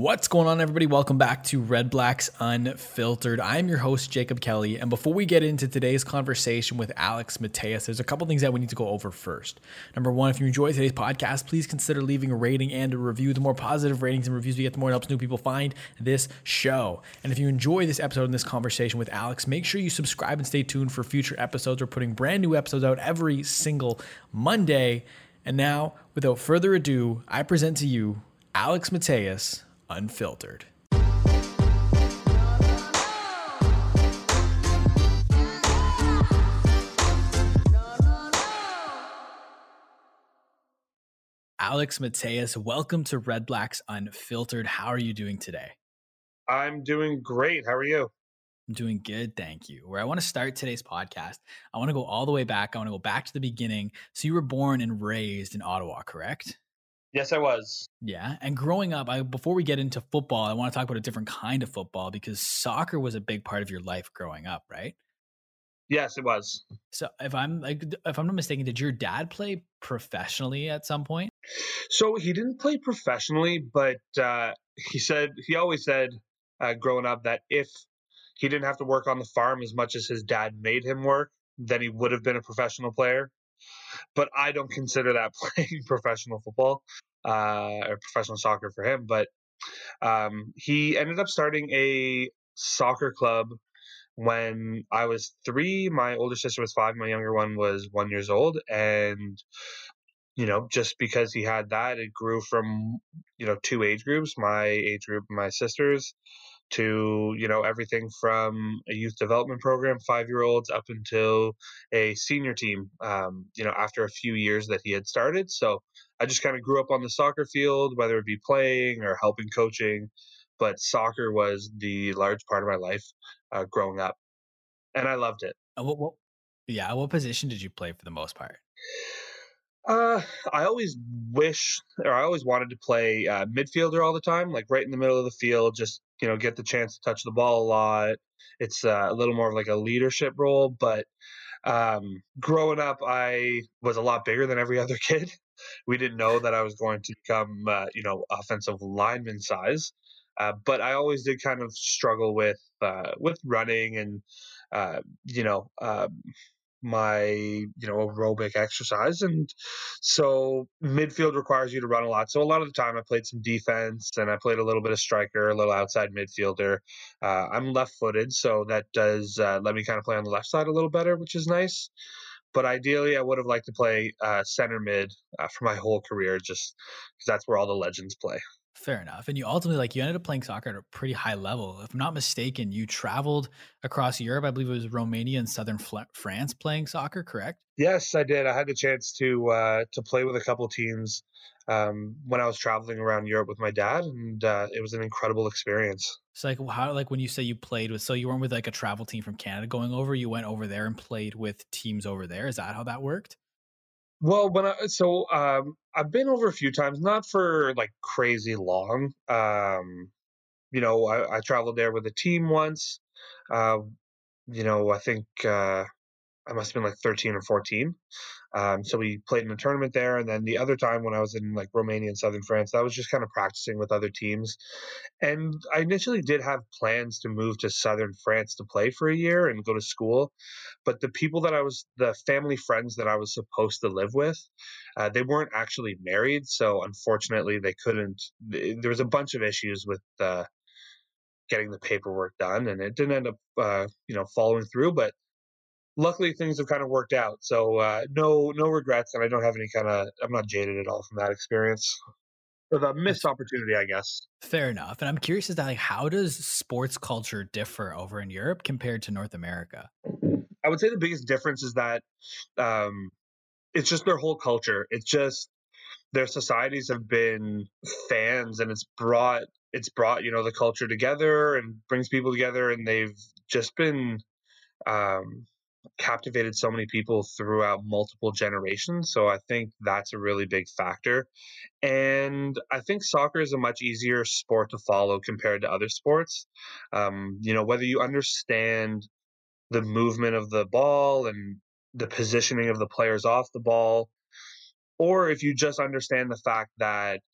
What's going on, everybody? Welcome back to Red Blacks Unfiltered. I'm your host, Jacob Kelly, and before we get into today's conversation with Alex Matheus, there's a couple things that we need to go over first. Number one, if you enjoy today's podcast, please consider leaving a rating and a review. The more positive ratings and reviews we get, the more it helps new people find this show. And if you enjoy this episode and this conversation with Alex, make sure you subscribe and stay tuned for future episodes. We're putting brand new episodes out every single Monday. And now, without further ado, I present to you Alex Matheus, Unfiltered. Alex Matheus, welcome to Red Blacks Unfiltered. How are you doing today? I'm doing great. How are you? I'm doing good, thank you. Where I want to start today's podcast, I want to go all the way back. I want to go back to the beginning. So you were born and raised in Ottawa, correct? Yes, I was. Yeah. And growing up, before we get into football, I want to talk about a different kind of football because soccer was a big part of your life growing up, right? Yes, it was. So if I'm not mistaken, did your dad play professionally at some point? So he didn't play professionally, but he always said growing up that if he didn't have to work on the farm as much as his dad made him work, then he would have been a professional player. But I don't consider that playing professional football or professional soccer for him. But he ended up starting a soccer club when I was 3. My older sister was 5. My younger one was 1 year old. And, just because he had that, it grew from, 2 age groups, my age group and my sister's, to everything from a youth development program, 5-year-olds, up until a senior team after a few years that he had started. So I just kind of grew up on the soccer field, whether it be playing or helping coaching, but soccer was the large part of my life growing up, and I loved it. What position did you play for the most part? I always wanted to play midfielder all the time, like right in the middle of the field, just, get the chance to touch the ball a lot. It's a little more of like a leadership role, but growing up, I was a lot bigger than every other kid. We didn't know that I was going to become, offensive lineman size. But I always did kind of struggle with running and, my aerobic exercise, and so midfield requires you to run a lot. So a lot of the time I played some defense and I played a little bit of striker, a little outside midfielder. I'm left-footed, so that does let me kind of play on the left side a little better, which is nice. But ideally I would have liked to play center mid for my whole career, just because that's where all the legends play. Fair enough. And you ultimately, you ended up playing soccer at a pretty high level. If I'm not mistaken, you traveled across Europe. I believe it was Romania and southern France playing soccer, correct? Yes, I did. I had the chance to play with a couple teams when I was traveling around Europe with my dad, and it was an incredible experience. So when you say you played with, so you weren't with like a travel team from Canada going over, you went over there and played with teams over there. Is that how that worked? Well, I've been over a few times, not for like crazy long. I traveled there with a team once. I think I must have been like 13 or 14. So we played in a tournament there. And then the other time when I was in like Romania and southern France, that was just kind of practicing with other teams. And I initially did have plans to move to southern France to play for a year and go to school. But the family friends that I was supposed to live with, they weren't actually married. So unfortunately, they couldn't. There was a bunch of issues with getting the paperwork done, and it didn't end up, following through. But luckily things have kind of worked out. So no regrets, and I'm not jaded at all from that experience. Or the missed opportunity, I guess. Fair enough. And I'm curious as to how does sports culture differ over in Europe compared to North America? I would say the biggest difference is that it's just their whole culture. It's just their societies have been fans, and it's brought the culture together and brings people together, and they've just been captivated so many people throughout multiple generations. So I think that's a really big factor. And I think soccer is a much easier sport to follow compared to other sports. Whether you understand the movement of the ball and the positioning of the players off the ball, or if you just understand the fact that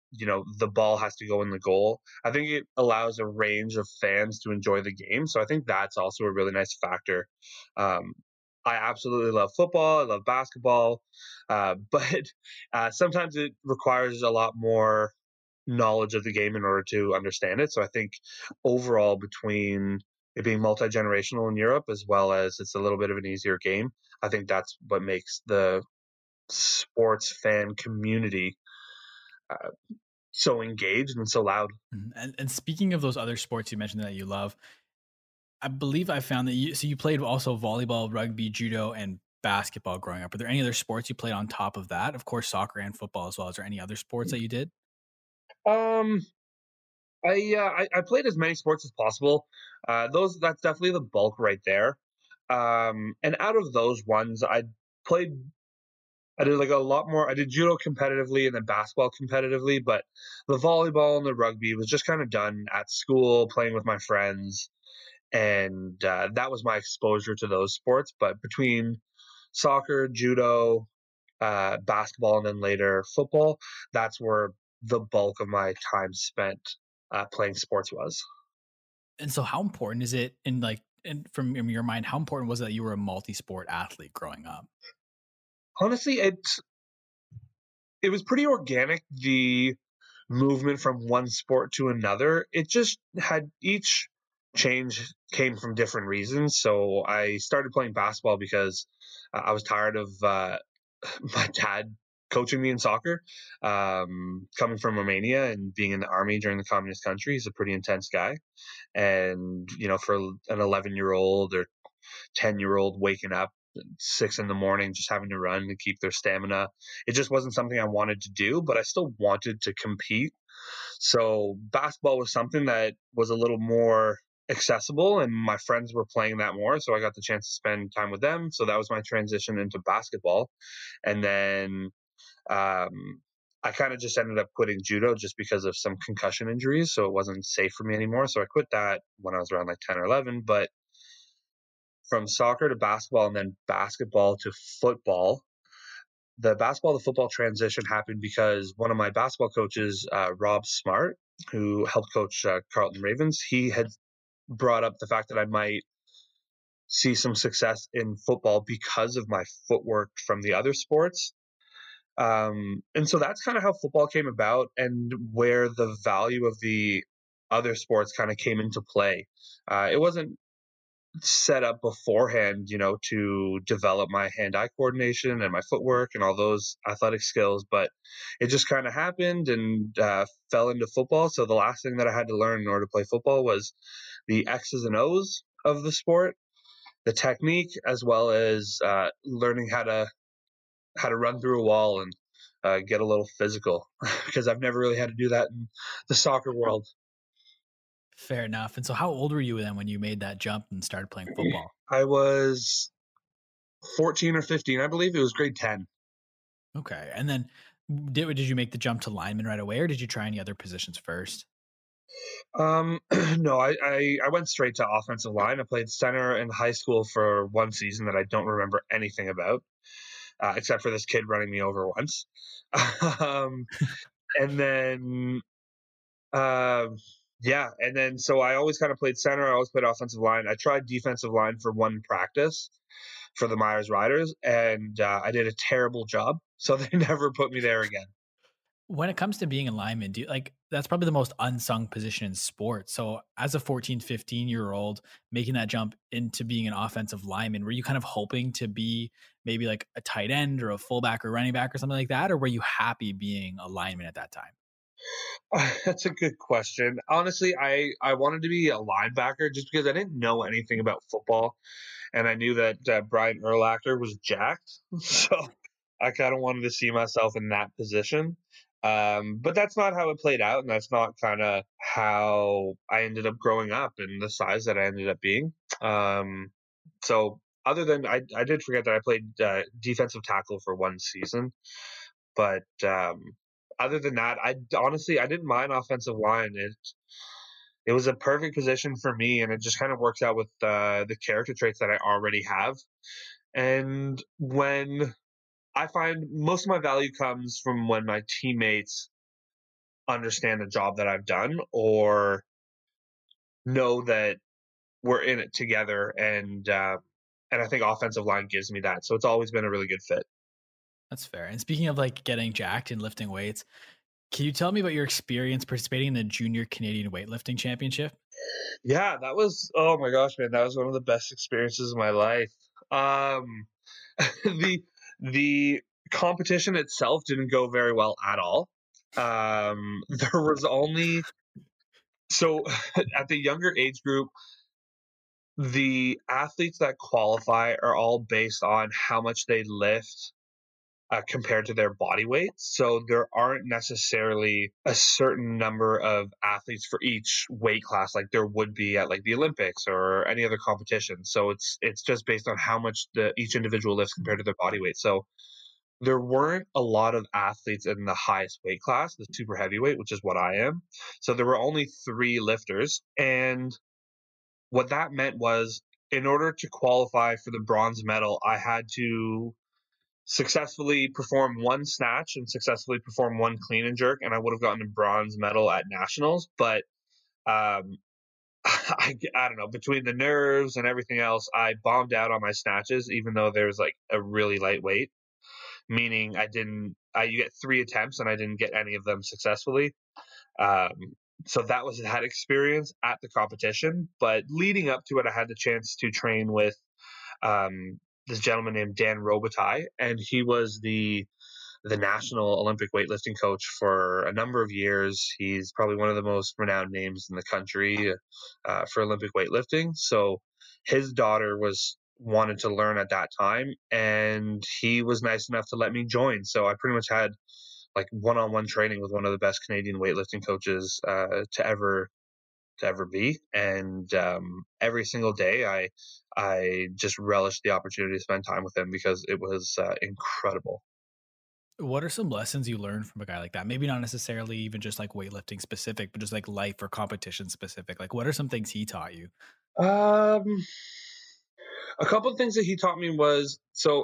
the ball has to go in the goal. I think it allows a range of fans to enjoy the game. So I think that's also a really nice factor. Um, I absolutely love football. I love basketball, but sometimes it requires a lot more knowledge of the game in order to understand it. So I think overall, between it being multi generational in Europe as well as it's a little bit of an easier game, I think that's what makes the sports fan community uh, so engaged and so loud. Mhm. And speaking of those other sports you mentioned that you love, I believe I found that you played also volleyball, rugby, judo, and basketball growing up. Are there any other sports you played on top of that? Of course, soccer and football as well. Is there any other sports that you did? Um, I played as many sports as possible. Those that's definitely the bulk right there. And out of those ones, played I did like a lot more. I did judo competitively and then basketball competitively, but the volleyball and the rugby was just kind of done at school, playing with my friends, and that was my exposure to those sports. But between soccer, judo, basketball, and then later football, that's where the bulk of my time spent playing sports was. And so, how important is it in like, and from in your mind, how important was it that you were a multi-sport athlete growing up? Honestly, it was pretty organic, the movement from one sport to another. It just had each change came from different reasons. So I started playing basketball because I was tired of my dad coaching me in soccer. Coming from Romania and being in the army during the communist country, he's a pretty intense guy. And, for an 11-year-old or 10-year-old waking up at 6 in the morning, just having to run to keep their stamina. It just wasn't something I wanted to do, but I still wanted to compete. So basketball was something that was a little more accessible and my friends were playing that more. So I got the chance to spend time with them. So that was my transition into basketball. And then I kind of just ended up quitting judo just because of some concussion injuries. So it wasn't safe for me anymore. So I quit that when I was around like 10 or 11. But from soccer to basketball and then basketball to football. The basketball to football transition happened because one of my basketball coaches, Rob Smart, who helped coach Carlton Ravens, he had brought up the fact that I might see some success in football because of my footwork from the other sports. And so that's kind of how football came about and where the value of the other sports kind of came into play. It wasn't set up beforehand, to develop my hand-eye coordination and my footwork and all those athletic skills. But it just kind of happened and fell into football. So the last thing that I had to learn in order to play football was the X's and O's of the sport, the technique, as well as learning how to run through a wall and get a little physical because I've never really had to do that in the soccer world. Fair enough. And so, how old were you then when you made that jump and started playing football? I was 14 or 15, I believe. It was grade 10. Okay. And then, did you make the jump to lineman right away, or did you try any other positions first? No, I went straight to offensive line. I played center in high school for one season that I don't remember anything about, except for this kid running me over once. um, and then, uh, yeah, and then so I always kind of played center. I always played offensive line. I tried defensive line for one practice for the Myers Riders, and I did a terrible job. So they never put me there again. When it comes to being a lineman, do you like that's probably the most unsung position in sports. So as a 14, 15-year-old making that jump into being an offensive lineman, were you kind of hoping to be maybe like a tight end or a fullback or running back or something like that? Or were you happy being a lineman at that time? That's a good question. Honestly, I wanted to be a linebacker just because I didn't know anything about football, and I knew that Brian Urlacher was jacked, so I kind of wanted to see myself in that position. But that's not how it played out, and that's not kind of how I ended up growing up and the size that I ended up being. So other than I did forget that I played defensive tackle for one season, but other than that, I honestly I didn't mind offensive line. It was a perfect position for me, and it just kind of works out with the character traits that I already have. And when I find most of my value comes from when my teammates understand the job that I've done or know that we're in it together. And I think offensive line gives me that. So it's always been a really good fit. That's fair. And speaking of like getting jacked and lifting weights, can you tell me about your experience participating in the Junior Canadian Weightlifting Championship? Yeah, that was, oh my gosh, man, that was one of the best experiences of my life. Um, the the competition itself didn't go very well at all. There was only so at the younger age group, the athletes that qualify are all based on how much they lift compared to their body weight. So there aren't necessarily a certain number of athletes for each weight class like there would be at like the Olympics or any other competition. So it's just based on how much each individual lifts compared to their body weight. So there weren't a lot of athletes in the highest weight class, the super heavyweight, which is what I am. So there were only 3 lifters. And what that meant was in order to qualify for the bronze medal, I had to successfully perform 1 snatch and successfully perform 1 clean and jerk, and I would have gotten a bronze medal at nationals. But I don't know, between the nerves and everything else, I bombed out on my snatches, even though there's like a really light weight, meaning you get 3 attempts and I didn't get any of them successfully. Um, so that was that experience at the competition. But leading up to it, I had the chance to train with this gentleman named Dan Robitaille, and he was the national Olympic weightlifting coach for a number of years. He's probably one of the most renowned names in the country for Olympic weightlifting. So his daughter was wanted to learn at that time, and he was nice enough to let me join. So I pretty much had like one-on-one training with one of the best Canadian weightlifting coaches to ever be. And every single day, I just relished the opportunity to spend time with him because it was incredible. What are some lessons you learned from a guy like that? Maybe not necessarily even just like weightlifting specific, but just like life or competition specific. Like, what are some things he taught you? Um, a couple of things that he taught me was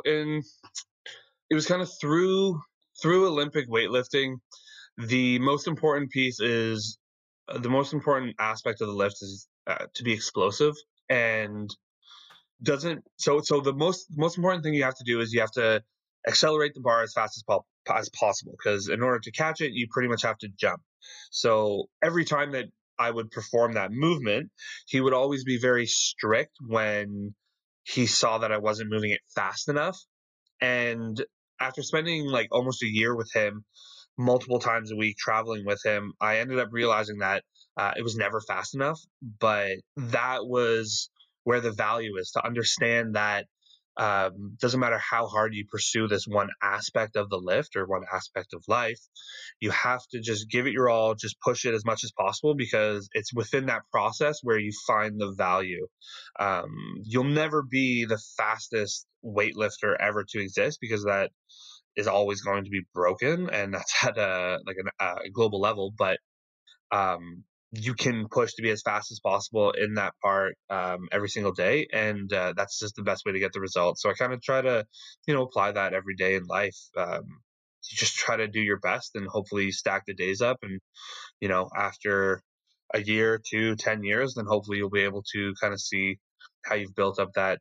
it was kind of through Olympic weightlifting. The most important piece is the most important aspect of the lift is to be explosive and doesn't so the most important thing you have to do is you have to accelerate the bar as fast as possible because in order to catch it you pretty much have to jump. So every time that I would perform that movement, he would always be very strict when he saw that I wasn't moving it fast enough. And after spending like almost a year with him, multiple times a week traveling with him, I ended up realizing that it was never fast enough. But that was where the value is to understand that doesn't matter how hard you pursue this one aspect of the lift or one aspect of life, you have to just give it your all, just push it as much as possible because it's within that process where you find the value. You'll never be the fastest weightlifter ever to exist because that is always going to be broken, and that's at a global level. But you can push to be as fast as possible in that part every single day, and that's just the best way to get the results. So I kind of try to, apply that every day in life. You just try to do your best, and hopefully stack the days up. And after a year, 2, 10 years, then hopefully you'll be able to kind of see how you've built up that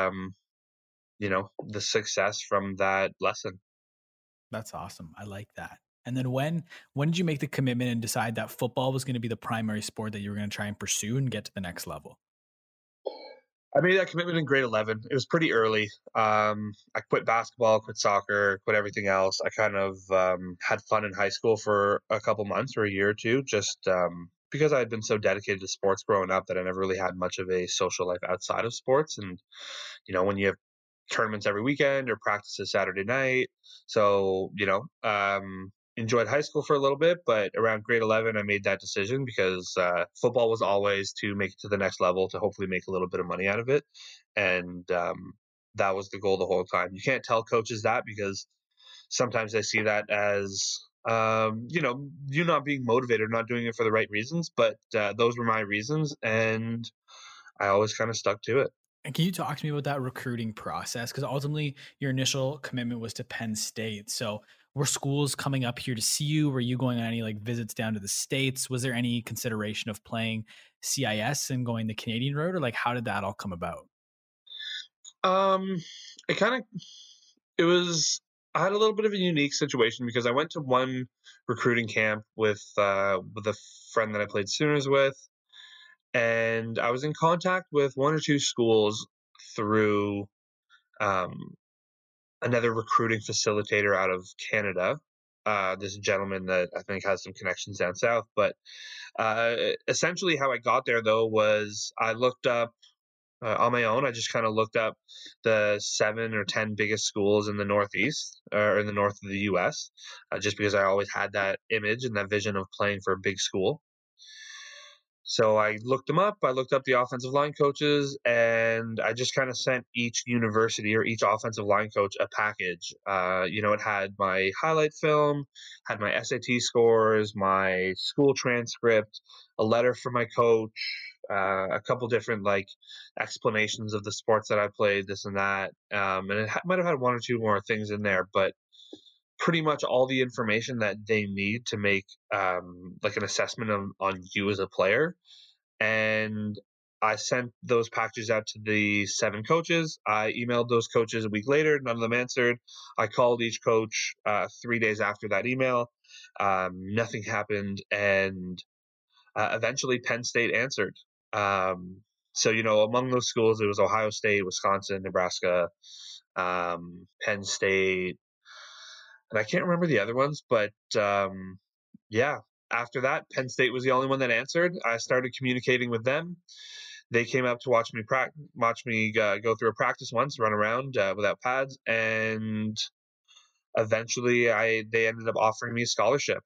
the success from that lesson. That's awesome. I like that. And then when did you make the commitment and decide that football was going to be the primary sport that you were going to try and pursue and get to the next level? I made that commitment in grade 11. It was pretty early. I quit basketball, quit soccer, quit everything else. I kind of had fun in high school for a couple months or a year or two, just because I had been so dedicated to sports growing up that I never really had much of a social life outside of sports. And, when you have tournaments every weekend or practices Saturday night. So, enjoyed high school for a little bit, but around grade 11, I made that decision because football was always to make it to the next level to hopefully make a little bit of money out of it. And that was the goal the whole time. You can't tell coaches that because sometimes they see that as, you not being motivated, not doing it for the right reasons. But those were my reasons. And I always kind of stuck to it. And can you talk to me about that recruiting process? Because ultimately, your initial commitment was to Penn State. So, were schools coming up here to see you? Were you going on any like visits down to the States? Was there any consideration of playing CIS and going the Canadian road, or like how did that all come about? Um, it kind of it was I had a little bit of a unique situation because I went to one recruiting camp with a friend that I played Sooners with, and I was in contact with one or two schools through um, another recruiting facilitator out of Canada. This gentleman that I think has some connections down south, but essentially how I got there though was I looked up on my own. I just kind of looked up the 7 or 10 biggest schools in the Northeast or in the north of the U.S. Just because I always had that image and that vision of playing for a big school. So I looked them up. I looked up the offensive line coaches, and I just kind of sent each university or each offensive line coach a package. It had my highlight film, had my SAT scores, my school transcript, a letter from my coach, a couple different like explanations of the sports that I played, this and that, and it might have had one or two more things in there, but pretty much all the information that they need to make like an assessment on you as a player. And I sent those packages out to the 7 coaches. I emailed those coaches a week later. None of them answered. I called each coach 3 days after that email. Nothing happened. And eventually Penn State answered. So, among those schools, it was Ohio State, Wisconsin, Nebraska, Penn State, and I can't remember the other ones, but yeah. After that, Penn State was the only one that answered. I started communicating with them. They came up to watch me go through a practice once, run around without pads, and eventually, they ended up offering me a scholarship.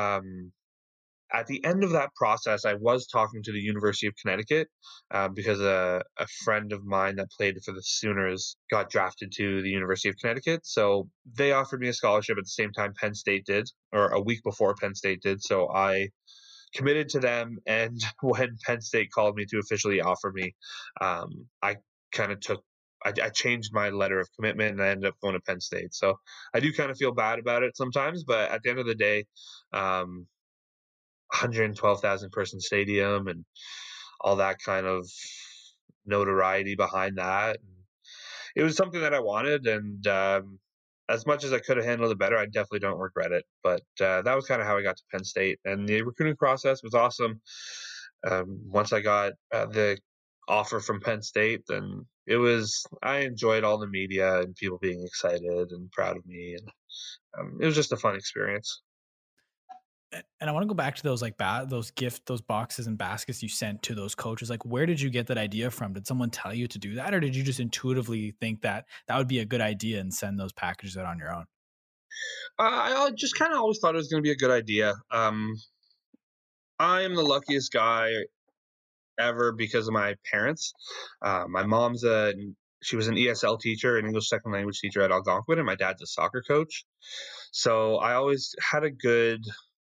At the end of that process, I was talking to the University of Connecticut because a friend of mine that played for the Sooners got drafted to the University of Connecticut. So they offered me a scholarship at the same time Penn State did, or a week before Penn State did. So I committed to them. And when Penn State called me to officially offer me, I kind of I changed my letter of commitment and I ended up going to Penn State. So I do kind of feel bad about it sometimes, but at the end of the day, 112,000 person stadium and all that kind of notoriety behind that. And it was something that I wanted, and as much as I could have handled it better, I definitely don't regret it. But that was kind of how I got to Penn State, and the recruiting process was awesome. Once I got the offer from Penn State, then I enjoyed all the media and people being excited and proud of me, and it was just a fun experience. And I want to go back to those like those boxes and baskets you sent to those coaches. Like, where did you get that idea from? Did someone tell you to do that, or did you just intuitively think that that would be a good idea and send those packages out on your own? I just kind of always thought it was going to be a good idea. I am the luckiest guy ever because of my parents. My mom's she was an ESL teacher, an English second language teacher at Algonquin, and my dad's a soccer coach. So I always had a good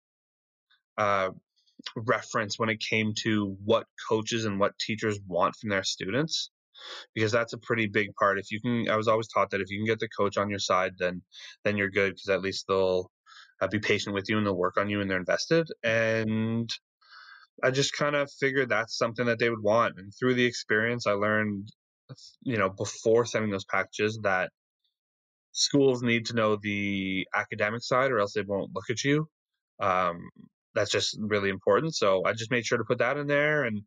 uh, reference when it came to what coaches and what teachers want from their students, because that's a pretty big part. If you can, I was always taught that if you can get the coach on your side, then you're good, because at least they'll be patient with you and they'll work on you and they're invested. And I just kind of figured that's something that they would want. And through the experience, I learned, before sending those packages, that schools need to know the academic side or else they won't look at you. Um, that's just really important. So I just made sure to put that in there. And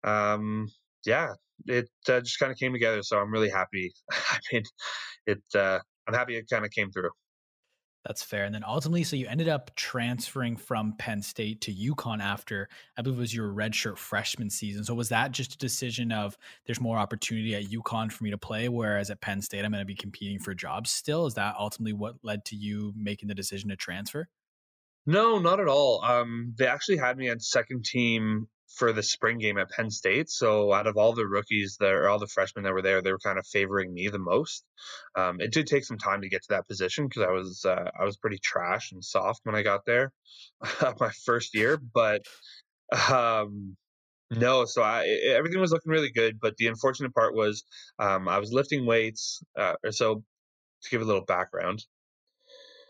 yeah, it just kind of came together. So I'm really happy. I mean, I'm happy it kind of came through. That's fair. And then ultimately, so you ended up transferring from Penn State to UConn after, I believe it was your redshirt freshman season. So was that just a decision of there's more opportunity at UConn for me to play, whereas at Penn State I'm going to be competing for jobs still? Is that ultimately what led to you making the decision to transfer? No, not at all. They actually had me on second team for the spring game at Penn State. So out of all the rookies there, or all the freshmen that were there, they were kind of favoring me the most. It did take some time to get to that position because I was pretty trash and soft when I got there my first year. But um, no, so everything was looking really good. But the unfortunate part was I was lifting weights. So to give a little background,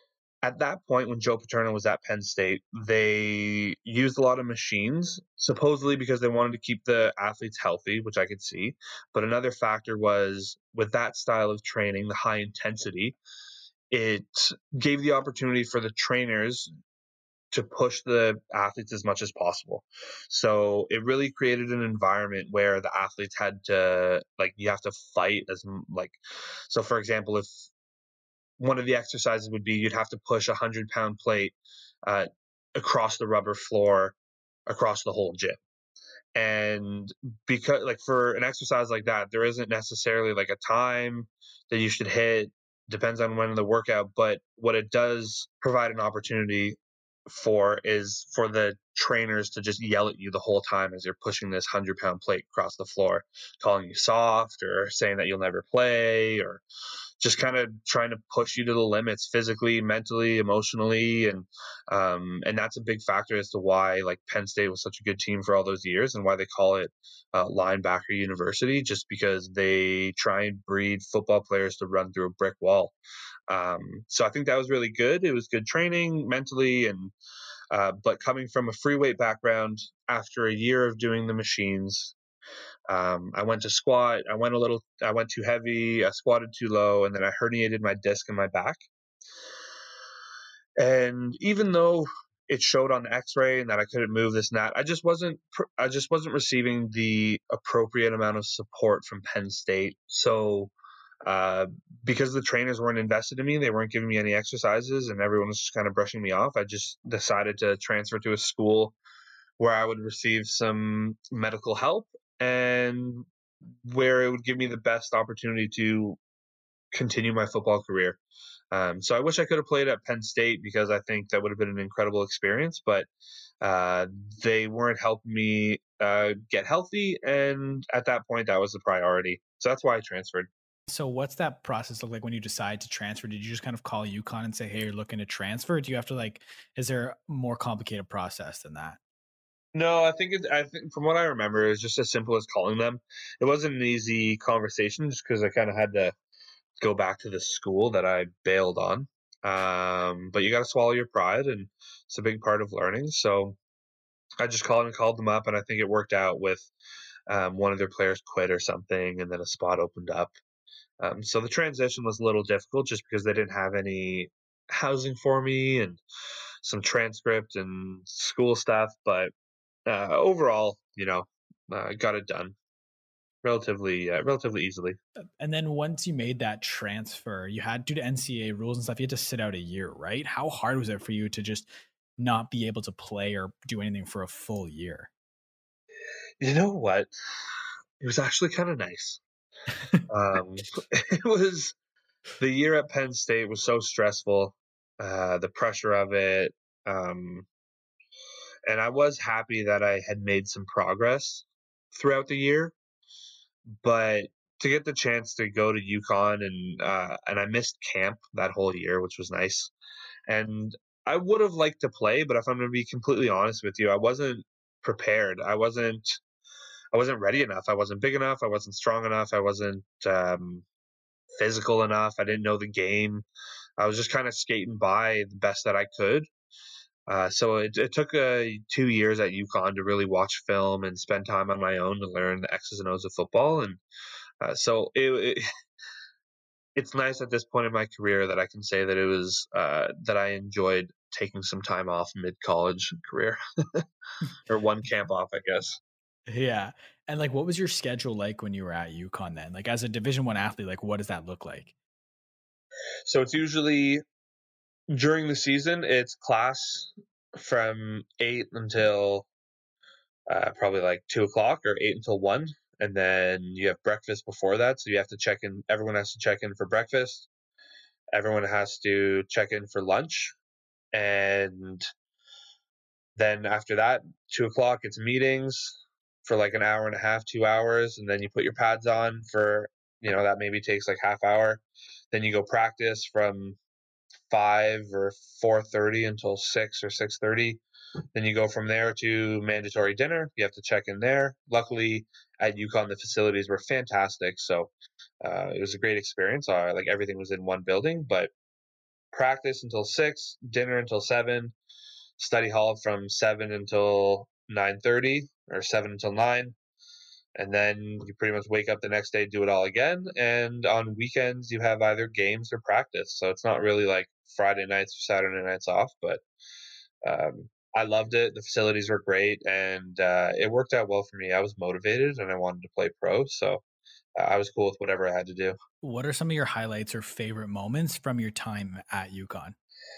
At that point, when Joe Paterno was at Penn State, they used a lot of machines, supposedly because they wanted to keep the athletes healthy, which I could see. But another factor was with that style of training, the high intensity, it gave the opportunity for the trainers to push the athletes as much as possible. So it really created an environment where the athletes had to, like, you have to fight like, so for example, if one of the exercises would be you'd have to push a 100-pound plate uh, across the rubber floor across the whole gym. And because, like, for an exercise like that, there isn't necessarily like a time that you should hit, depends on when the workout, but what it does provide an opportunity for is for the trainers to just yell at you the whole time as you're pushing this 100-pound plate across the floor, calling you soft or saying that you'll never play, or just kind of trying to push you to the limits physically, mentally, emotionally, and that's a big factor as to why, like, Penn State was such a good team for all those years and why they call it linebacker university, just because they try and breed football players to run through a brick wall. So I think that was really good. It was good training mentally, and but coming from a free weight background, after a year of doing the machines, I went to squat. I went too heavy. I squatted too low, and then I herniated my disc in my back. And even though it showed on the X-ray and that I couldn't move this and that, I just wasn't receiving the appropriate amount of support from Penn State. So uh, because the trainers weren't invested in me, they weren't giving me any exercises, and everyone was just kind of brushing me off, I just decided to transfer to a school where I would receive some medical help and where it would give me the best opportunity to continue my football career. So I wish I could have played at Penn State because I think that would have been an incredible experience, but uh, they weren't helping me get healthy. And at that point, that was the priority. So that's why I transferred. So what's that process look like when you decide to transfer? Did you just kind of call UConn and say, "Hey, you're looking to transfer"? Do you have to, like, is there a more complicated process than that? No, I think from what I remember, it was just as simple as calling them. It wasn't an easy conversation just because I kind of had to go back to the school that I bailed on. But you got to swallow your pride, and it's a big part of learning. So I just called them up, and I think it worked out with one of their players quit or something, and then a spot opened up. So the transition was a little difficult just because they didn't have any housing for me and some transcript and school stuff. But overall, got it done relatively easily. And then once you made that transfer, you had, due to NCAA rules and stuff, you had to sit out a year, right? How hard was it for you to just not be able to play or do anything for a full year? You know what? It was actually kind of nice. It was the year at Penn State was so stressful, the pressure of it, um, and I was happy that I had made some progress throughout the year. But to get the chance to go to UConn, and I missed camp that whole year, which was nice. And I would have liked to play, but if I'm going to be completely honest with you, I wasn't prepared. I wasn't ready enough. I wasn't big enough. I wasn't strong enough. I wasn't physical enough. I didn't know the game. I was just kind of skating by the best that I could. So it took 2 years at UConn to really watch film and spend time on my own to learn the X's and O's of football. And it's nice at this point in my career that I can say that it was that I enjoyed taking some time off mid college career or one camp off, I guess. Yeah. And like, what was your schedule like when you were at UConn then? Like, as a Division I athlete, like, what does that look like? So it's usually during the season, it's class from 8 until probably like 2 o'clock or 8 until 1. And then you have breakfast before that. So you have to check in. Everyone has to check in for breakfast. Everyone has to check in for lunch. And then after that, 2 o'clock, it's meetings for like an hour and a half, 2 hours. And then you put your pads on for, that maybe takes like half hour. Then you go practice from 5 or 4:30 until 6 or 6:30. Then you go from there to mandatory dinner. You have to check in there. Luckily, at UConn, the facilities were fantastic, so it was a great experience. Like everything was in one building, but practice until 6, dinner until 7, study hall from 7 until 9:30 or 7 until 9, and then you pretty much wake up the next day, do it all again. And on weekends, you have either games or practice. So it's not really like Friday nights or Saturday nights off, but I loved it. The facilities were great, and it worked out well for me. I was motivated, and I wanted to play pro, so I was cool with whatever I had to do. What are some of your highlights or favorite moments from your time at UConn?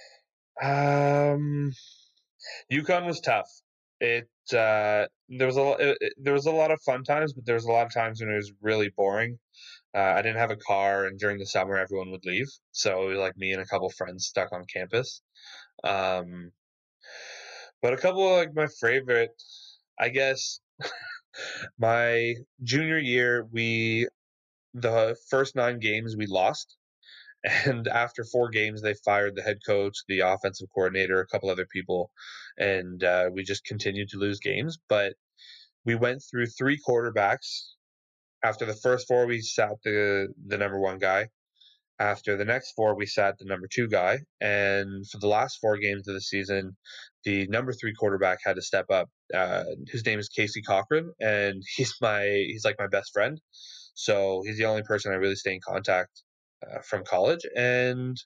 Um, UConn was tough. It there was there was a lot of fun times, but there was a lot of times when it was really boring. I didn't have a car, and during the summer, everyone would leave, so it was like me and a couple friends stuck on campus. Um, but a couple of like my favorite, I guess, my junior year, we the first 9 games we lost, and after 4 games, they fired the head coach, the offensive coordinator, a couple other people, and we just continued to lose games. But we went through 3 quarterbacks. After the first 4, we sat the number 1 guy. After the next 4, we sat the number 2 guy, and for the last 4 games of the season, the number 3 quarterback had to step up. His name is Casey Cochran, and he's like my best friend. So he's the only person I really stay in contact from college, and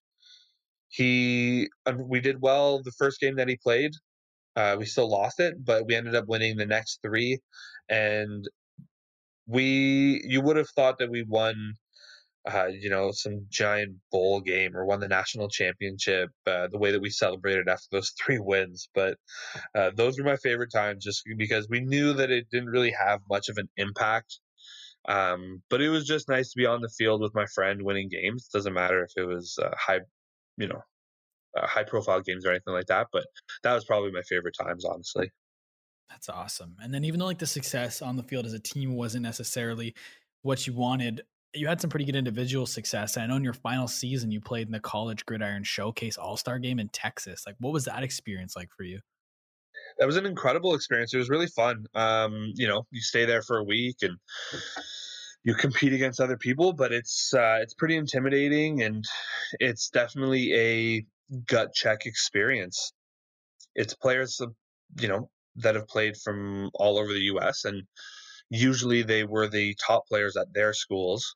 we did well the first game that he played. We still lost it, but we ended up winning the next 3, and you would have thought that we won some giant bowl game or won the national championship, the way that we celebrated after those 3 wins. But those were my favorite times just because we knew that it didn't really have much of an impact. But it was just nice to be on the field with my friend winning games. Doesn't matter if it was you know, high profile games or anything like that. But that was probably my favorite times, honestly. That's awesome. And then even though like the success on the field as a team wasn't necessarily what you wanted, you had some pretty good individual success. And I know in your final season you played in the College Gridiron Showcase All-Star game in Texas. Like what was that experience like for you? That was an incredible experience. It was really fun. You stay there for a week and you compete against other people, but it's pretty intimidating, and it's definitely a gut check experience. It's players, that have played from all over the U.S., and usually they were the top players at their schools.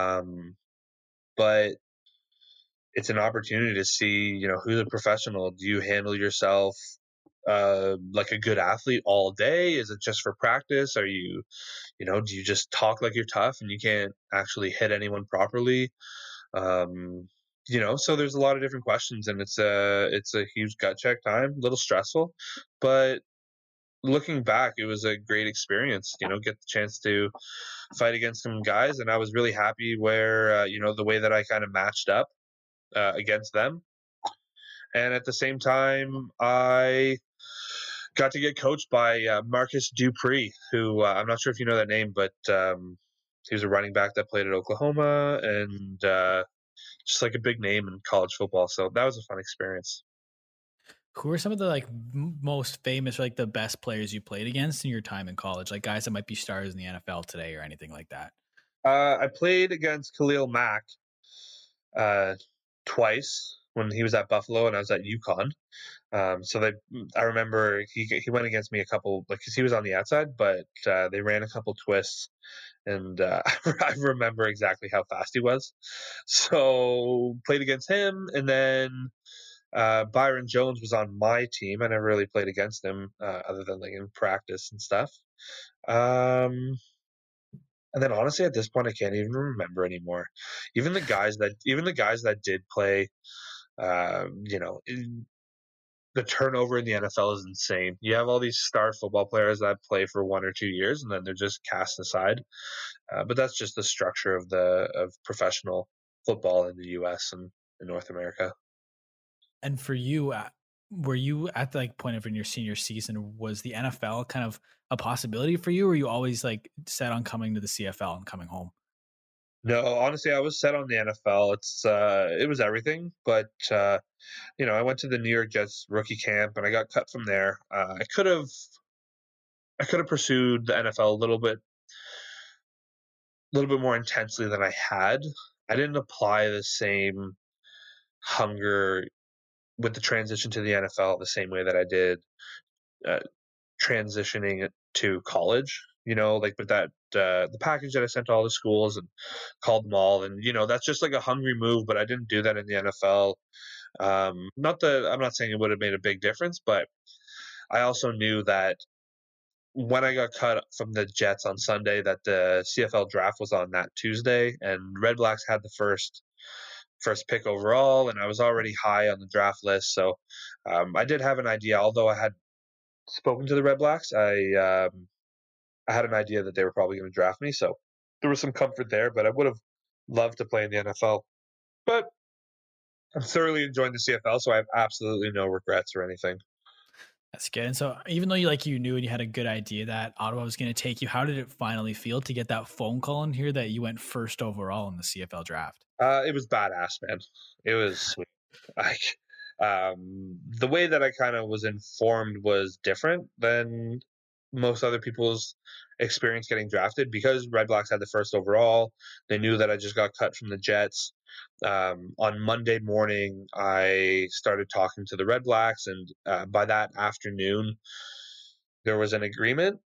But it's an opportunity to see, who's a professional. Do you handle yourself like a good athlete all day? Is it just for practice? Do you just talk like you're tough and you can't actually hit anyone properly? So there's a lot of different questions, and it's a huge gut check time, a little stressful, but looking back, it was a great experience. Get the chance to fight against some guys, and I was really happy where the way that I kind of matched up against them, and at the same time, I got to get coached by Marcus Dupree, who I'm not sure if you know that name, but he was a running back that played at Oklahoma, and just like a big name in college football. So that was a fun experience. Who are some of the like most famous or like the best players you played against in your time in college? Like guys that might be stars in the NFL today or anything like that. I played against Khalil Mack uh, twice when he was at Buffalo and I was at UConn. I remember he went against me a couple, like, because he was on the outside, but they ran a couple twists, and I remember exactly how fast he was. So played against him, and then Byron Jones was on my team. I never really played against him other than like in practice and stuff. And then honestly, at this point, I can't even remember anymore. Even the guys that did play, the turnover in the NFL is insane. You have all these star football players that play for 1 or 2 years, and then they're just cast aside. But that's just the structure of professional football in the U.S. and in North America. And for you, were you at the like point of in your senior season? Was the NFL kind of a possibility for you, or were you always like set on coming to the CFL and coming home? No, honestly, I was set on the NFL. It was everything, but I went to the New York Jets rookie camp and I got cut from there. I could have pursued the NFL a little bit more intensely than I had. I didn't apply the same hunger with the transition to the NFL the same way that I did uh, transitioning it to college. Like with that the package that I sent to all the schools and called them all, and that's just like a hungry move. But I didn't do that in the NFL. Not that I'm not saying it would have made a big difference, but I also knew that when I got cut from the Jets on Sunday, that the CFL draft was on that Tuesday, and Red Blacks had the first pick overall, and I was already high on the draft list. So I did have an idea, although I had spoken to the Red Blacks. I had an idea that they were probably going to draft me, so there was some comfort there. But I would have loved to play in the NFL. But I'm thoroughly enjoying the CFL, so I have absolutely no regrets or anything. That's good. And so, even though you knew and you had a good idea that Ottawa was going to take you, how did it finally feel to get that phone call and hear that you went first overall in the CFL draft? It was badass, man. It was sweet. Like, the way that I kind of was informed was different than most other people's experience getting drafted, because Red Blacks had the first overall. They knew that I just got cut from the Jets. On Monday morning, I started talking to the Red Blacks, and by that afternoon, there was an agreement.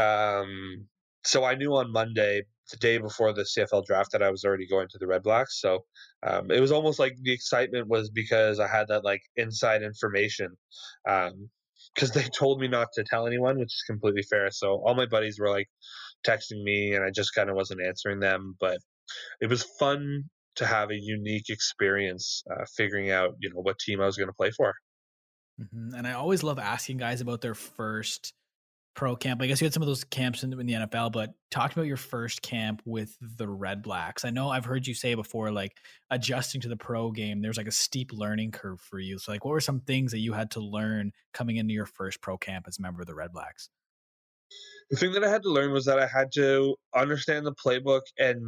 So I knew on Monday, the day before the CFL draft, that I was already going to the Red Blacks. So it was almost like the excitement was because I had that like inside information. Because they told me not to tell anyone, which is completely fair. So all my buddies were like texting me, and I just kind of wasn't answering them. But it was fun to have a unique experience figuring out, what team I was going to play for. And I always love asking guys about their first pro camp. I guess you had some of those camps in the NFL, but talk about your first camp with the Red Blacks. I know I've heard you say before, like adjusting to the pro game, there's like a steep learning curve for you. So, like, what were some things that you had to learn coming into your first pro camp as a member of the Red Blacks? The thing that I had to learn was that I had to understand the playbook and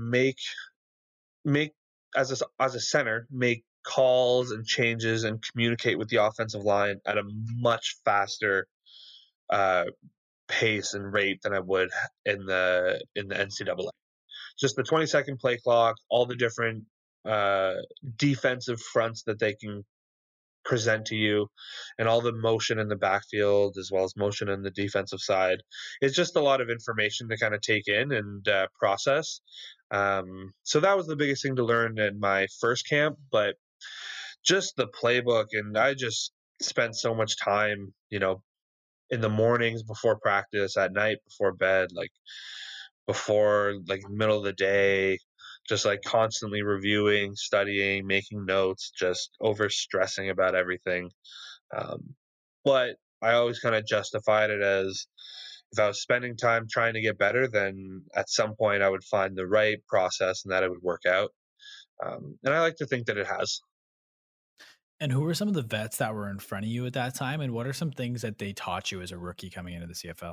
make as a center, make calls and changes and communicate with the offensive line at a much faster uh, pace and rate than I would in the NCAA. Just the 20-second play clock, all the different uh, defensive fronts that they can present to you, and all the motion in the backfield as well as motion in the defensive side. It's just a lot of information to kind of take in and process. So that was the biggest thing to learn in my first camp, but just the playbook. And I just spent so much time, in the mornings before practice, at night before bed, like before like middle of the day, just like constantly reviewing, studying, making notes, just over stressing about everything. um, but I always kind of justified it as, if I was spending time trying to get better, then at some point I would find the right process and that it would work out. And I like to think that it has. And who were some of the vets that were in front of you at that time? And what are some things that they taught you as a rookie coming into the CFL?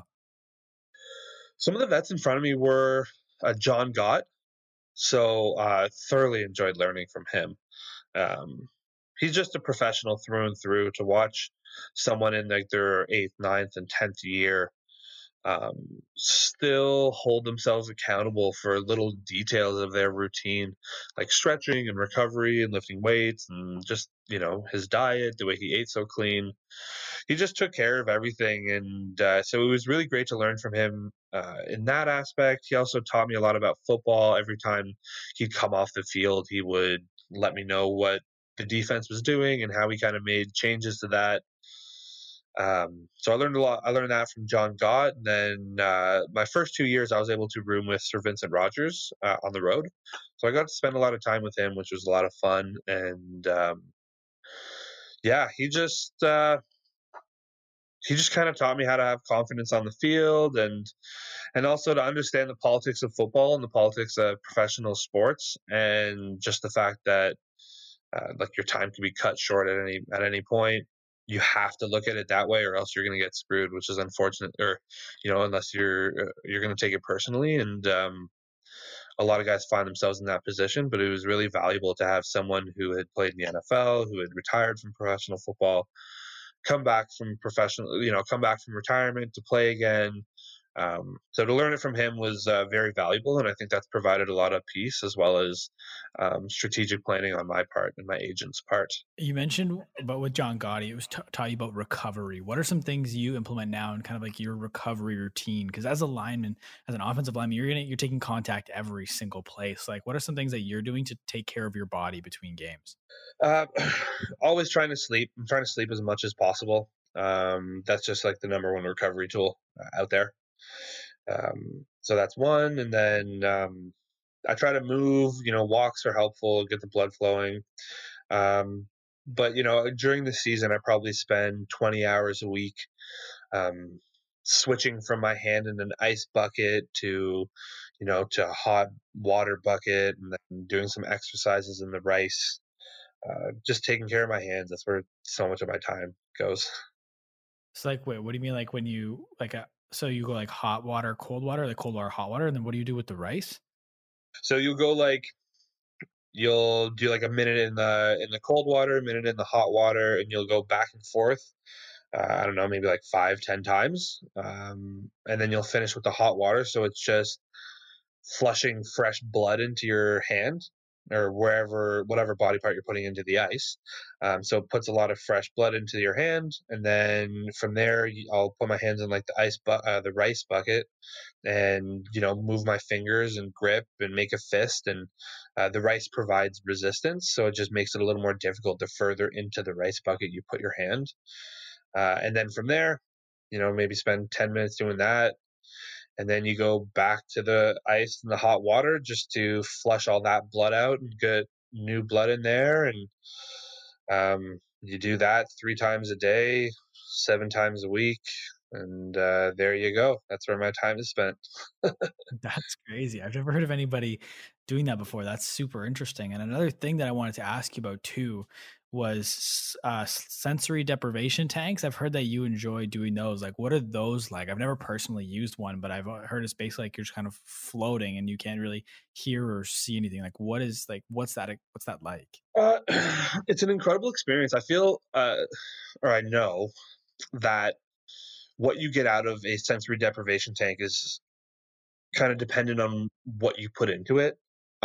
Some of the vets in front of me were John Gott. So thoroughly enjoyed learning from him. Um, he's just a professional through and through. To watch someone in like their eighth, ninth, and 10th year still hold themselves accountable for little details of their routine, like stretching and recovery and lifting weights, and just his diet, the way he ate so clean. He just took care of everything, and so it was really great to learn from him in that aspect. He also taught me a lot about football. Every time he'd come off the field, he would let me know what the defense was doing and how he kind of made changes to that. So I learned a lot. I learned that from John Gott. And then my first 2 years, I was able to room with Sir Vincent Rogers on the road. So I got to spend a lot of time with him, which was a lot of fun. And yeah, he just kind of taught me how to have confidence on the field, and also to understand the politics of football and the politics of professional sports, and just the fact that like your time can be cut short at any point. You have to look at it that way, or else you're going to get screwed, which is unfortunate. Or unless you're going to take it personally, and a lot of guys find themselves in that position. But it was really valuable to have someone who had played in the NFL, who had retired from professional football, come back from retirement to play again, So to learn it from him was very valuable, and I think that's provided a lot of peace as well as strategic planning on my part and my agent's part. You mentioned about with John Gotti, it was taught you about recovery. What are some things you implement now in kind of like your recovery routine? Because as a lineman, as an offensive lineman, you're taking contact every single place. Like, what are some things that you're doing to take care of your body between games? Uh, always trying to sleep. I'm trying to sleep as much as possible. That's just like the number one recovery tool out there. So that's one, and then I try to move. Walks are helpful, get the blood flowing. Um, but during the season, I probably spend 20 hours a week um, switching from my hand in an ice bucket to a hot water bucket, and then doing some exercises in the rice. Just taking care of my hands. That's where so much of my time goes. So like, wait, what do you mean? Like when you like, so you go like hot water, like cold water, hot water, and then what do you do with the rice? So you'll do like a minute in the cold water, a minute in the hot water, and you'll go back and forth. I don't know, maybe like 5-10 times, and then you'll finish with the hot water. So it's just flushing fresh blood into your hand or whatever body part you're putting into the ice. So it puts a lot of fresh blood into your hand, and then from there, I'll put my hands in like the rice bucket, and move my fingers and grip and make a fist. And the rice provides resistance, so it just makes it a little more difficult the further into the rice bucket you put your hand. And then from there, maybe spend 10 minutes doing that, and then you go back to the ice and the hot water just to flush all that blood out and get new blood in there. And you do that 3 times a day, 7 times a week, and there you go. That's where my time is spent. That's crazy. I've never heard of anybody doing that before. That's super interesting. And another thing that I wanted to ask you about too was sensory deprivation tanks. I've heard that you enjoy doing those. Like, what are those like? I've never personally used one, but I've heard it's basically like you're just kind of floating and you can't really hear or see anything. Like, what's that? What's that like? Uh, it's an incredible experience. I feel, or I know that what you get out of a sensory deprivation tank is kind of dependent on what you put into it.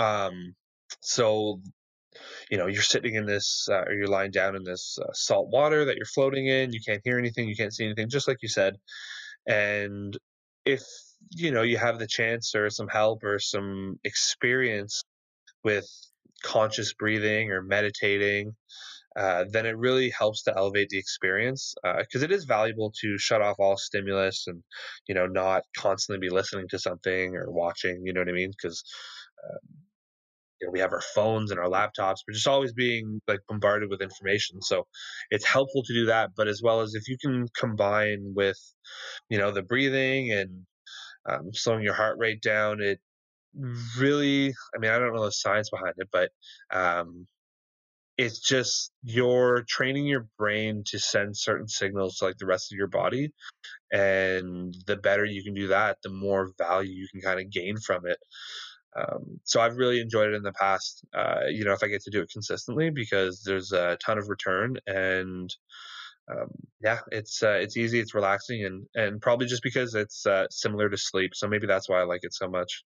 So you're sitting in this, or you're lying down in this salt water that you're floating in. You can't hear anything, you can't see anything, just like you said. And if you have the chance or some help or some experience with conscious breathing or meditating, then it really helps to elevate the experience, because it is valuable to shut off all stimulus and not constantly be listening to something or watching. You know what I mean? Because we have our phones and our laptops. We're just always being like bombarded with information. So it's helpful to do that. But as well as if you can combine with, the breathing and slowing your heart rate down, it really, I mean, I don't know the science behind it, but it's just you're training your brain to send certain signals to like the rest of your body. And the better you can do that, the more value you can kind of gain from it. So I've really enjoyed it in the past, if I get to do it consistently, because there's a ton of return. And yeah, it's easy, it's relaxing, and probably just because it's similar to sleep. So maybe that's why I like it so much.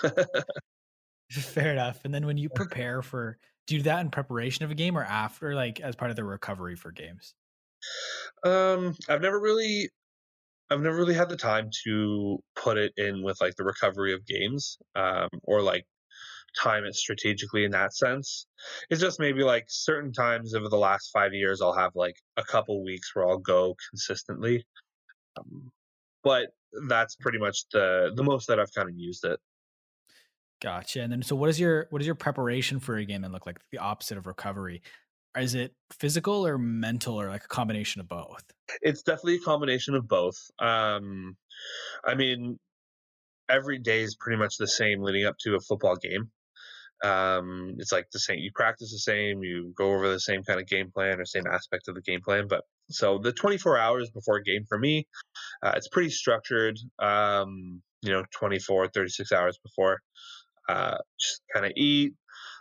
Fair enough. And then when you prepare for, do you do that in preparation of a game or after, like as part of the recovery for games? um, I've never really I've never really had the time to put it in with like the recovery of games, or like time it strategically in that sense. It's just maybe like certain times over the last 5 years, I'll have like a couple weeks where I'll go consistently. Um, but that's pretty much the most that I've kind of used it. Gotcha. And then, so what is your preparation for a game then look like? The opposite of recovery. Is it physical or mental or like a combination of both? It's definitely a combination of both. I mean, every day is pretty much the same leading up to a football game. It's like the same. You practice the same. You go over the same kind of game plan or same aspect of the game plan. But so the 24 hours before a game for me, it's pretty structured. 24, 36 hours before. Just kind of eat,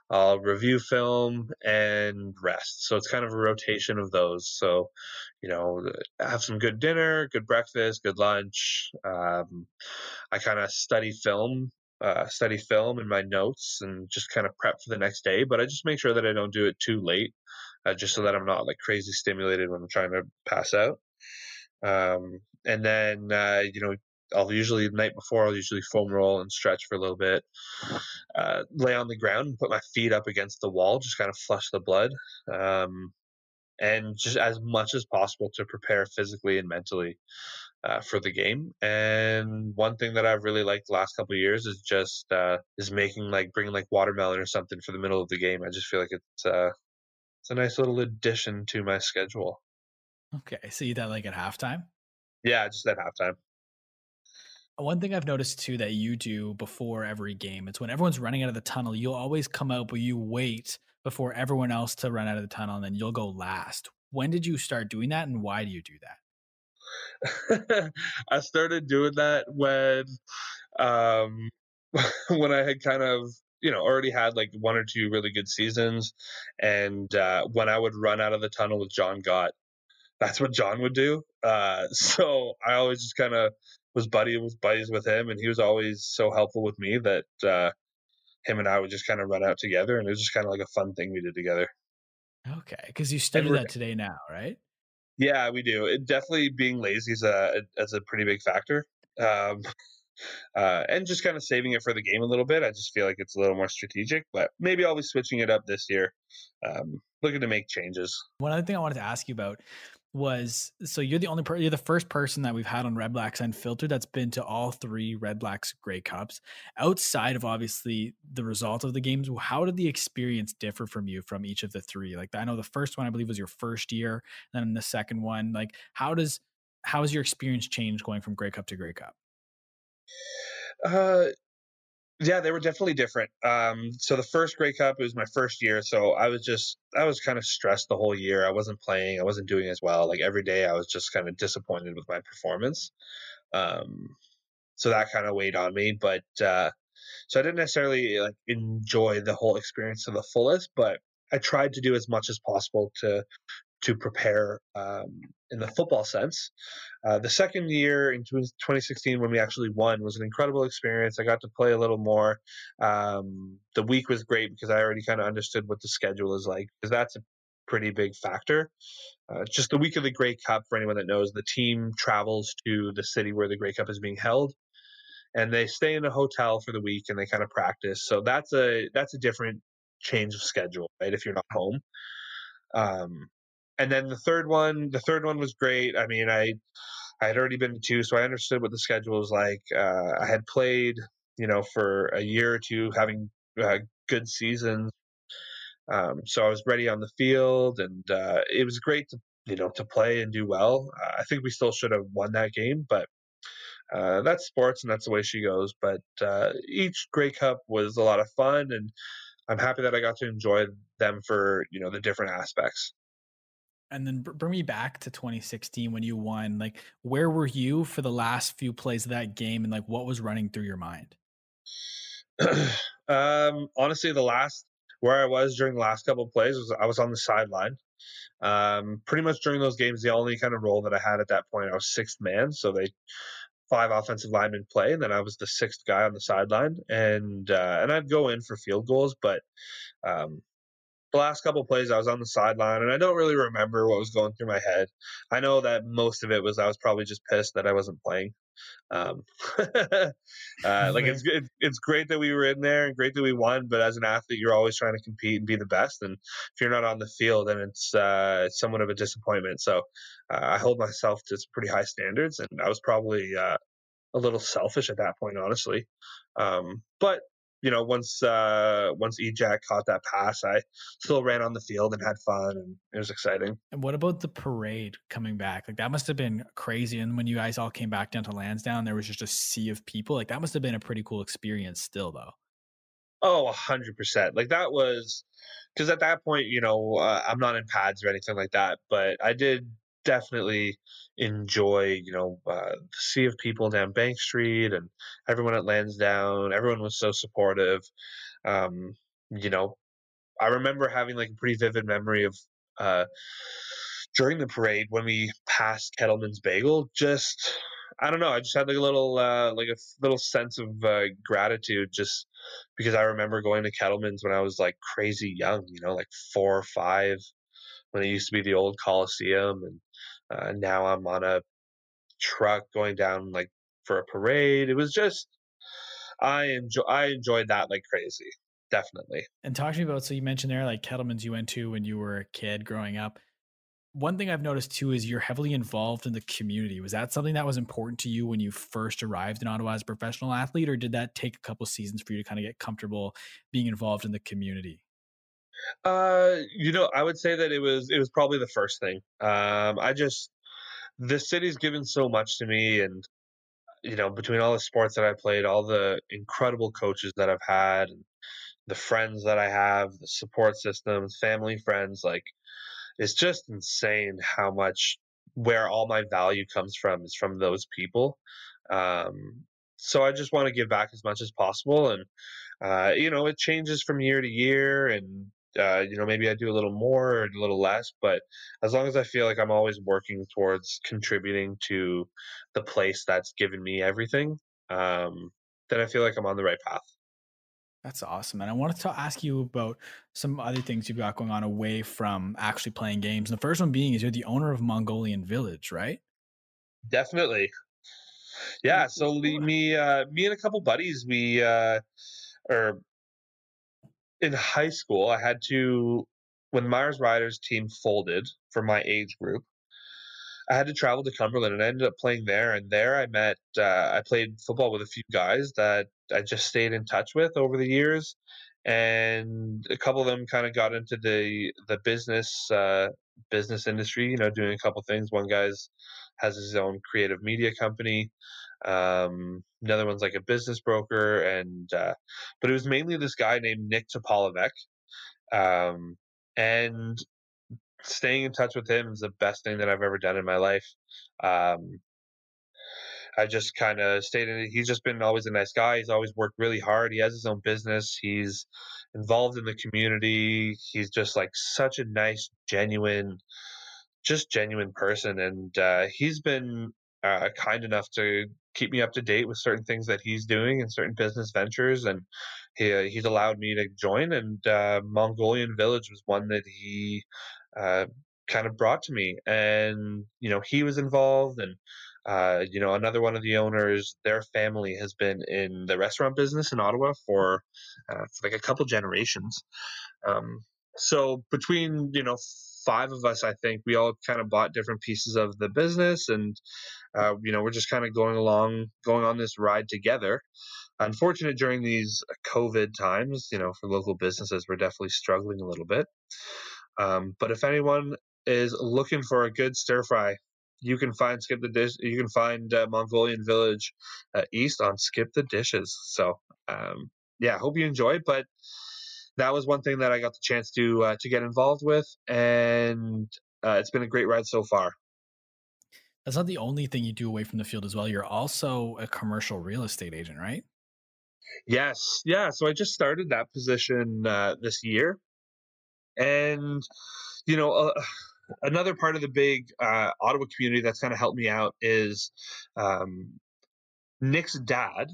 I'll review film and rest. So it's kind of a rotation of those. So, have some good dinner, good breakfast, good lunch. I kind of study film in my notes and just kind of prep for the next day. But I just make sure that I don't do it too late, just so that I'm not like crazy stimulated when I'm trying to pass out. And then, I'll usually the night before, I'll usually foam roll and stretch for a little bit, lay on the ground and put my feet up against the wall, just kind of flush the blood, and just as much as possible to prepare physically and mentally for the game. And one thing that I've really liked the last couple of years is just bringing like watermelon or something for the middle of the game. I just feel like it's a nice little addition to my schedule. Okay, so you eat that like at halftime? Yeah, just at halftime. One thing I've noticed too that you do before every game, it's when everyone's running out of the tunnel, you'll always come out, but you wait before everyone else to run out of the tunnel, and then you'll go last. When did you start doing that, and why do you do I started doing that um, when I had kind of already had like one or two really good seasons, and when I would run out of the tunnel with John Gott, that's what John would do. So I always just kind of was buddies with him, and he was always so helpful with me that him and I would just kind of run out together, and it was just kind of like a fun thing we did together. that? Okay, because you still And do we're that today now, right? Yeah, we do. It definitely being lazy is a pretty big factor. Um, and just kind of saving it for the game a little bit. I just feel like it's a little more strategic, but maybe I'll be switching it up this year. Looking to make changes. One other thing I wanted to ask you about was, so you're the first person that we've had on Red Blacks Unfiltered that's been to all three Red Blacks Grey Cups. Outside of obviously the result of the games, how did the experience differ from you from each of the three? Like, I know the first one I believe was your first year, and then the second one, like how has your experience changed going from Grey Cup to Grey Cup? Uh, yeah, they were definitely different. So the first Grey Cup, it was my first year, so I was kind of stressed the whole year. I wasn't playing, I wasn't doing as well. Like every day, I was just kind of disappointed with my performance. Um, so that kind of weighed on me, but so I didn't necessarily like enjoy the whole experience to the fullest, but I tried to do as much as possible to prepare in the football sense. The second year in 2016, when we actually won, was an incredible experience. I got to play a little more. The week was great because I already kind of understood what the schedule is like, because that's a pretty big factor. Just the week of the Grey Cup, for anyone that knows, the team travels to the city where the Grey Cup is being held, and they stay in a hotel for the week and they kind of practice. So that's a different change of schedule, right? If you're not home. Um, and then the third one was great. I mean, I had already been to two, so I understood what the schedule was like. I had played, for a year or two, having good seasons. So I was ready on the field, and it was great to play and do well. I think we still should have won that game, but that's sports, and that's the way she goes. But each Grey Cup was a lot of fun, and I'm happy that I got to enjoy them for the different aspects. And then bring me back to 2016 when you won. Like, where were you for the last few plays of that game, and like what was running through your mind? Honestly, the last where I was during the last couple of plays was I was on the sideline. Pretty much during those games, the only kind of role that I had at that point, I was sixth man. So they five offensive linemen play, and then I was the sixth guy on the sideline, and I'd go in for field goals, but um, the last couple of plays I was on the sideline, and I don't really remember what was going through my head. I know that most of it was I was probably just pissed that I wasn't playing. Um, like it's great that we were in there and great that we won, but as an athlete, you're always trying to compete and be the best. And if you're not on the field, then it's somewhat of a disappointment. So I hold myself to pretty high standards, and I was probably a little selfish at that point, honestly. But once Ejak caught that pass, I still ran on the field and had fun, and it was exciting. And what about the parade coming back? Like, that must have been crazy. And when you guys all came back down to Lansdowne, there was just a sea of people. Like, that must have been a pretty cool experience still, though. Oh, 100%. Like that was because at that point, I'm not in pads or anything like that, but I did definitely enjoy, the sea of people down Bank Street and everyone at Lansdowne. Everyone was so supportive. Um, you know, I remember having like a pretty vivid memory of uh, during the parade when we passed Kettleman's Bagel. Just I don't know. I just had like a little sense of gratitude, just because I remember going to Kettleman's when I was like crazy young. Like 4 or 5, when it used to be the old Coliseum, and now I'm on a truck going down like for a parade. It was just I enjoyed that like crazy, definitely. And talk to me about, so you mentioned there like Kettleman's you went to when you were a kid growing up. One thing I've noticed too is you're heavily involved in the community. Was that something that was important to you when you first arrived in Ottawa as a professional athlete, or did that take a couple seasons for you to kind of get comfortable being involved in the community? I would say that it was probably the first thing. I just the city's given so much to me, and between all the sports that I played, all the incredible coaches that I've had, and the friends that I have, the support systems, family, friends, like it's just insane how much where all my value comes from is from those people. Um, so I just want to give back as much as possible, and it changes from year to year, and maybe I do a little more or a little less, but as long as I feel like I'm always working towards contributing to the place that's given me everything, um, then I feel like I'm on the right path. That's awesome. And I wanted to ask you about some other things you've got going on away from actually playing games. And the first one being is you're the owner of Mongolian Village, right? Definitely, yeah. So me and a couple buddies, we or in high school, I had to when Myers Riders team folded for my age group. I had to travel to Cumberland, and I ended up playing there. And there I played football with a few guys that I just stayed in touch with over the years. And a couple of them kind of got into the business industry, doing a couple things. One guy's has his own creative media company. Another one's like a business broker, and but it was mainly this guy named Nick Topolovic. Um, and staying in touch with him is the best thing that I've ever done in my life. Um, I just kind of stayed in it. He's just been always a nice guy. He's always worked really hard. He has his own business. He's involved in the community. He's just like such a nice, genuine person. And he's been kind enough to keep me up to date with certain things that he's doing and certain business ventures. And he's allowed me to join. And Mongolian Village was one that he uh, kind of brought to me. And, he was involved. And, another one of the owners, their family has been in the restaurant business in Ottawa for like a couple generations. Um, so between 5 of us, I think we all kind of bought different pieces of the business, and we're just kind of going on this ride together. Unfortunate during these COVID times, for local businesses, we're definitely struggling a little bit. But if anyone is looking for a good stir fry, you can find Skip the Dish. You can find Mongolian Village East on Skip the Dishes. So yeah, hope you enjoy. But that was one thing that I got the chance to get involved with, and it's been a great ride so far. That's not the only thing you do away from the field as well. You're also a commercial real estate agent, right? Yes, yeah. So I just started that position this year, and you know, another part of the big Ottawa community that's kind of helped me out is um, Nick's dad.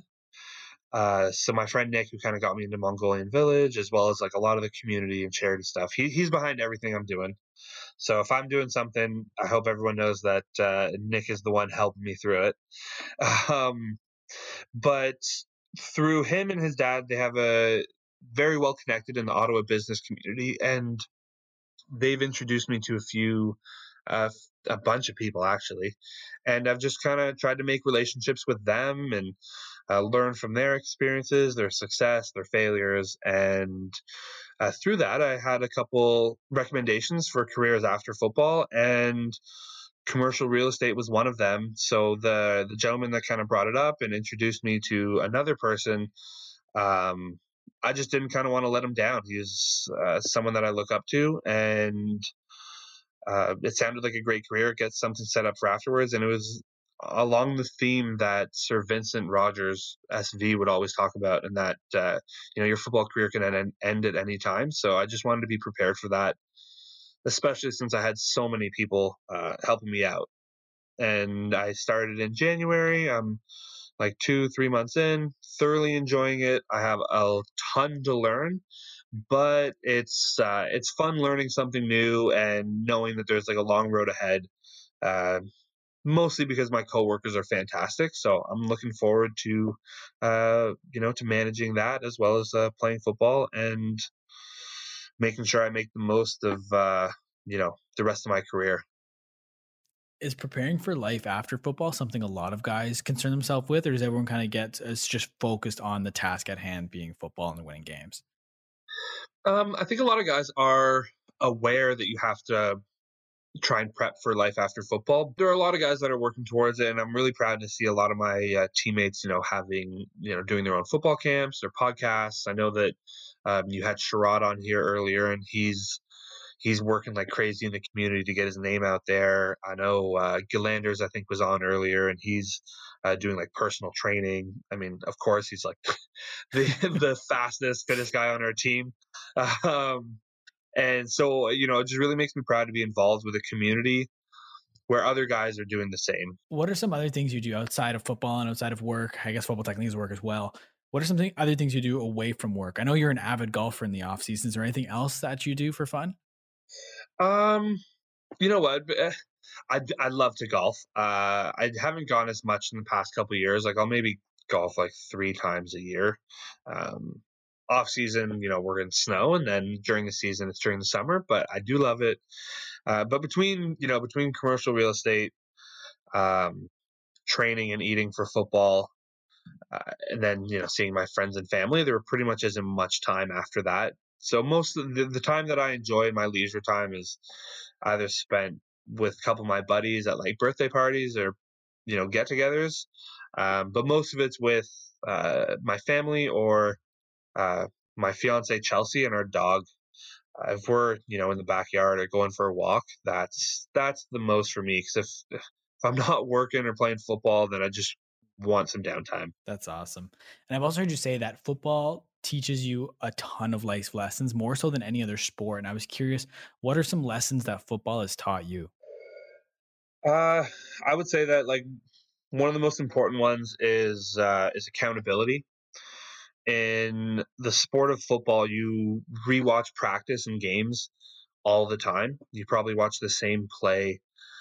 So my friend Nick, who kind of got me into Mongolian Village, as well as like a lot of the community and charity stuff, he's behind everything I'm doing. So if I'm doing something, I hope everyone knows that Nick is the one helping me through it. Um, but through him and his dad, they have a very well connected in the Ottawa business community, and they've introduced me to uh, a bunch of people actually, and I've just kind of tried to make relationships with them and learn from their experiences, their success, their failures, and through that, I had a couple recommendations for careers after football, and commercial real estate was one of them. So the gentleman that kind of brought it up and introduced me to another person, um, I just didn't kind of want to let him down. He's someone that I look up to, and it sounded like a great career. Get something set up for afterwards, and it was. along the theme that Sir Vincent Rogers SV would always talk about, and that your football career can end at any time. So I just wanted to be prepared for that, especially since I had so many people helping me out. And I started in January. I'm like 2-3 months in, thoroughly enjoying it. I have a ton to learn, but it's fun learning something new and knowing that there's like a long road ahead. Uh, Mostly because my coworkers are fantastic, so I'm looking forward to to managing that as well as playing football and making sure I make the most of the rest of my career. Is preparing for life after football something a lot of guys concern themselves with, or does everyone kind of get it's just focused on the task at hand being football and winning games? I think a lot of guys are aware that you have to try and prep for life after football. There are a lot of guys that are working towards it, and I'm really proud to see a lot of my teammates, having, doing their own football camps or podcasts. I know that you had Sherrod on here earlier, and he's working like crazy in the community to get his name out there. I know Gillanders, I think, was on earlier, and he's doing like personal training. I mean, of course, he's like the fastest, fittest guy on our team. Um, and so, it just really makes me proud to be involved with a community where other guys are doing the same. What are some other things you do outside of football and outside of work? I guess football technically is work as well. What are other things you do away from work? I know you're an avid golfer in the off seasons. Is there anything else that you do for fun? Um, you know what? I love to golf. I haven't gone as much in the past couple of years. Like I'll maybe golf like 3 times a year. Um, Off season, we're in snow, and then during the season, it's during the summer. But I do love it. But between commercial real estate, um, training and eating for football, and then seeing my friends and family, there pretty much isn't much time after that. So most of the time that I enjoy in my leisure time is either spent with a couple of my buddies at like birthday parties or get-togethers, but most of it's with my family or uh, my fiance Chelsea and our dog. If we're in the backyard or going for a walk, that's the most for me. Because if I'm not working or playing football, then I just want some downtime. That's awesome. And I've also heard you say that football teaches you a ton of life lessons, more so than any other sport. And I was curious, what are some lessons that football has taught you? Uh, I would say that like one of the most important ones is accountability. In the sport of football, you rewatch practice and games all the time. You probably watch the same play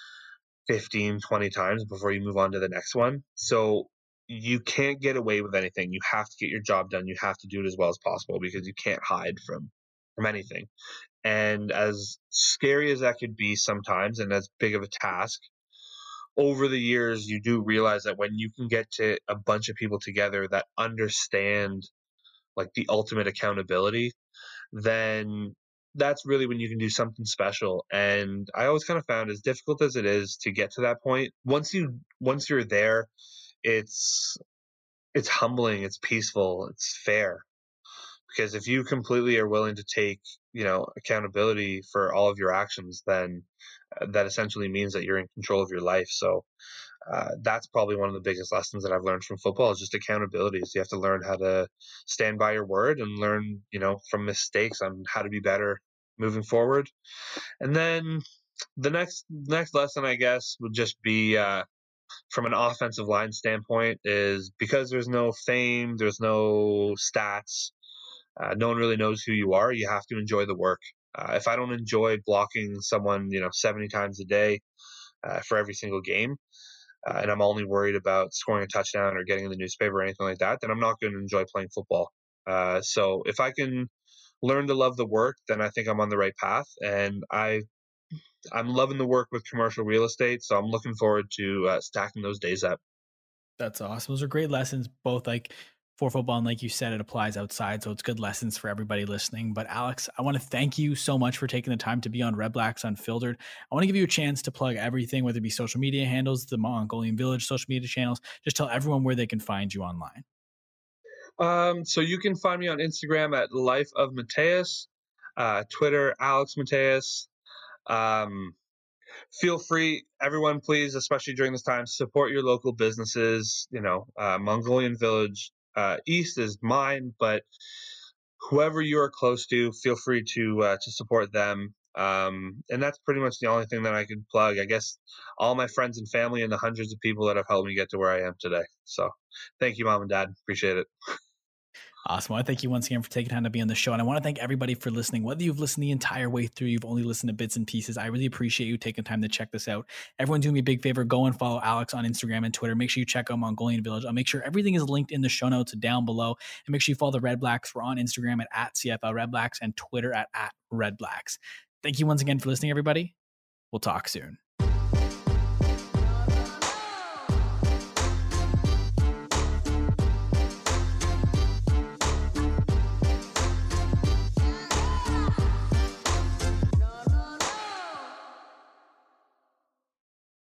15, 20 times before you move on to the next one. So you can't get away with anything. You have to get your job done. You have to do it as well as possible because you can't hide from anything. And as scary as that could be sometimes and as big of a task, over the years you do realize that when you can get to a bunch of people together that understand like the ultimate accountability, then that's really when you can do something special. And I always kind of found, as difficult as it is to get to that point, once you're there, it's it's humbling, it's peaceful, it's fair. Because if you completely are willing to take, accountability for all of your actions, then that essentially means that you're in control of your life. So that's probably one of the biggest lessons that I've learned from football is just accountability. Is you have to learn how to stand by your word and learn, from mistakes on how to be better moving forward. And then the next lesson, I guess, would just be from an offensive line standpoint, is because there's no fame, there's no stats, no one really knows who you are. You have to enjoy the work. If I don't enjoy blocking someone, 70 times a day for every single game, and I'm only worried about scoring a touchdown or getting in the newspaper or anything like that, then I'm not going to enjoy playing football. So if I can learn to love the work, then I think I'm on the right path. And I'm loving the work with commercial real estate, so I'm looking forward to stacking those days up. That's awesome. Those are great lessons, both like for football and like you said, it applies outside. So it's good lessons for everybody listening. But Alex, I want to thank you so much for taking the time to be on Red Blacks Unfiltered. I want to give you a chance to plug everything, whether it be social media handles, the Mongolian Village social media channels. Just tell everyone where they can find you online. So you can find me on Instagram at Life of Mateus, Twitter Alex Mateus. Um, feel free, everyone, please, especially during this time, support your local businesses. Mongolian Village East is mine, but whoever you are close to, feel free to support them. And that's pretty much the only thing that I can plug. I guess all my friends and family and the hundreds of people that have helped me get to where I am today. So thank you, Mom and Dad. Appreciate it. Awesome. I want to thank you once again for taking time to be on the show. And I want to thank everybody for listening. Whether you've listened the entire way through, you've only listened to bits and pieces, I really appreciate you taking time to check this out. Everyone do me a big favor. Go and follow Alex on Instagram and Twitter. Make sure you check out Mongolian Village. I'll make sure everything is linked in the show notes down below. And make sure you follow the Red Blacks. We're on Instagram at CFL Red Blacks and Twitter at Red Blacks. Thank you once again for listening, everybody. We'll talk soon.